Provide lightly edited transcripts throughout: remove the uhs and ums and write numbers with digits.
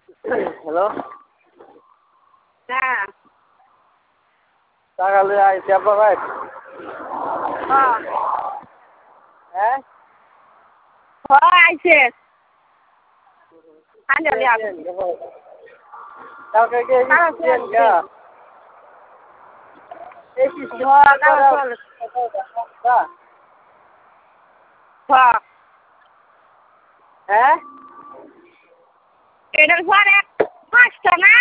hello হ্যাঁ টাকা লই আইছি আপনার ভাই হ্যাঁ হ্যাঁ হ্যাঁ আইছে আঞ্জলি আপ কালকে কে দিয়েন গা এই কি হ্যাঁ হ্যাঁ হ্যাঁ এটার পরে 5টা না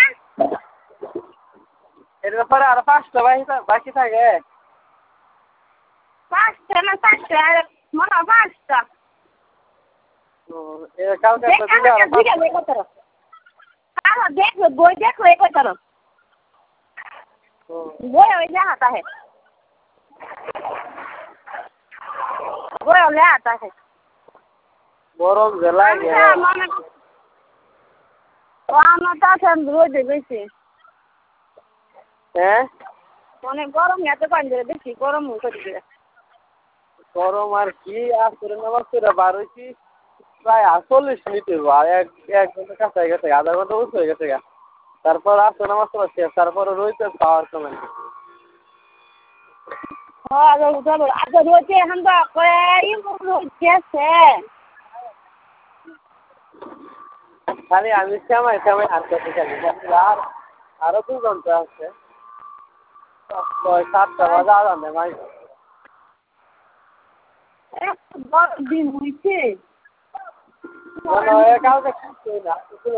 এর ব্যাপারে আর 5টা বাকি থাকে 5টা না 4টা মনে হয় 5টা কালকে তো দিলে আর দেখো বই দেখো এই কথা বই ওই জাহাতা है বই ওলে आता है গরম জেলায় আচ্ছা মানে ও আমারটা সেন রোদে বেশি হ্যাঁ অনেক গরম এত পানি ধরে বেশি গরম হচ্ছে গরম আর কি আসরে নামাজ করে বার হইছি প্রায় 40 মিনিট আর এক ঘন্টা কাছে গেছে আধা ঘন্টা উঠে হয়ে গেছে তারপর আসরে নামাজ পড়া শেষ তারপর রইতে পাওয়ার সময় হ্যাঁ যাবো আচ্ছা রোদে এখন তো এই রোদ গেছে খালি আমি শ্যামাই হাঁটতে খালি আর আরো 2 ঘন্টা আছে 7টা বাজে আজান দেয় ভাই এত বড় দিন হয়েছে মনে হয় কালকে কিছুই না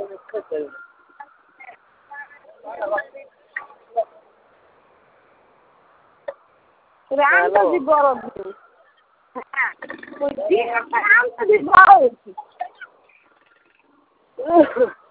আন্তর্জাতিক বড় দিন হ্যাঁ ওই দিন আন্তর্জাতিক বড় হয়েছে